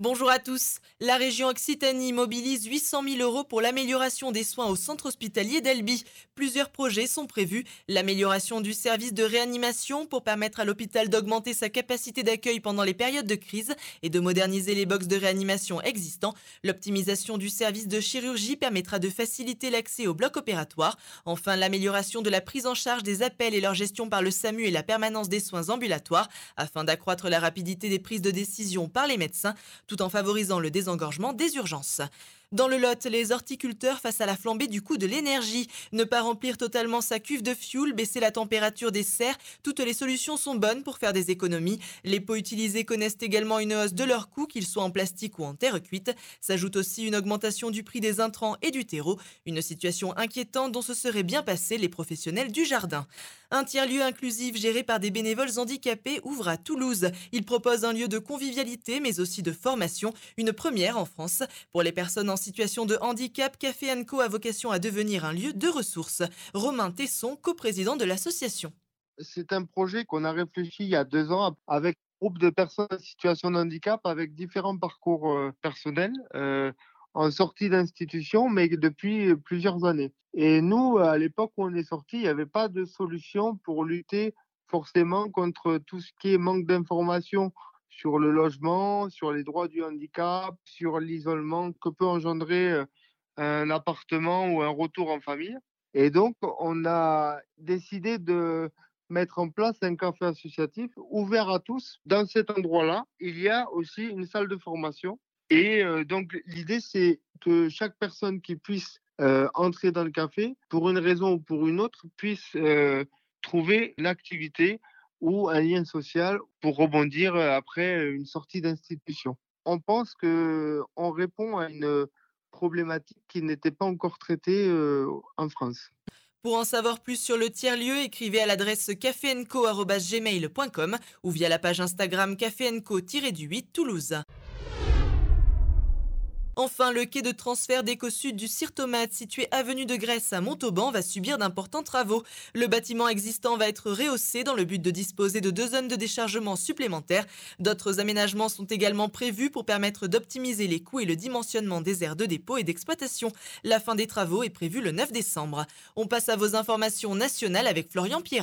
Bonjour à tous. La région Occitanie mobilise 800 000 euros pour l'amélioration des soins au centre hospitalier d'Albi. Plusieurs projets sont prévus. L'amélioration du service de réanimation pour permettre à l'hôpital d'augmenter sa capacité d'accueil pendant les périodes de crise et de moderniser les box de réanimation existants. L'optimisation du service de chirurgie permettra de faciliter l'accès au bloc opératoire. Enfin, l'amélioration de la prise en charge des appels et leur gestion par le SAMU et la permanence des soins ambulatoires afin d'accroître la rapidité des prises de décision par les médecins, tout en favorisant le désengorgement des urgences. Dans le Lot, les horticulteurs face à la flambée du coût de l'énergie. Ne pas remplir totalement sa cuve de fioul, baisser la température des serres, toutes les solutions sont bonnes pour faire des économies. Les pots utilisés connaissent également une hausse de leur coût, qu'ils soient en plastique ou en terre cuite. S'ajoute aussi une augmentation du prix des intrants et du terreau, une situation inquiétante dont se seraient bien passés les professionnels du jardin. Un tiers-lieu inclusif géré par des bénévoles handicapés ouvre à Toulouse. Il propose un lieu de convivialité mais aussi de formation, une première en France. Pour les personnes en situation de handicap, Café Co a vocation à devenir un lieu de ressources. Romain Tesson, coprésident de l'association. C'est un projet qu'on a réfléchi il y a 2 ans avec un groupe de personnes en situation de handicap avec différents parcours personnels en sortie d'institution, mais depuis plusieurs années. Et nous, à l'époque où on est sorti, il n'y avait pas de solution pour lutter forcément contre tout ce qui est manque d'information sur le logement, sur les droits du handicap, sur l'isolement que peut engendrer un appartement ou un retour en famille. Et donc, on a décidé de mettre en place un café associatif ouvert à tous. Dans cet endroit-là, il y a aussi une salle de formation. Et donc, l'idée, c'est que chaque personne qui puisse entrer dans le café, pour une raison ou pour une autre, puisse trouver une activité ou un lien social pour rebondir après une sortie d'institution. On pense qu'on répond à une problématique qui n'était pas encore traitée en France. Pour en savoir plus sur le tiers-lieu, écrivez à l'adresse caféenco@gmail.com ou via la page Instagram caféenco-8 Toulouse. Enfin, le quai de transfert d'Ecosud du Sirtomate, situé avenue de Grèce à Montauban, va subir d'importants travaux. Le bâtiment existant va être rehaussé dans le but de disposer de 2 zones de déchargement supplémentaires. D'autres aménagements sont également prévus pour permettre d'optimiser les coûts et le dimensionnement des aires de dépôt et d'exploitation. La fin des travaux est prévue le 9 décembre. On passe à vos informations nationales avec Florian Pierre.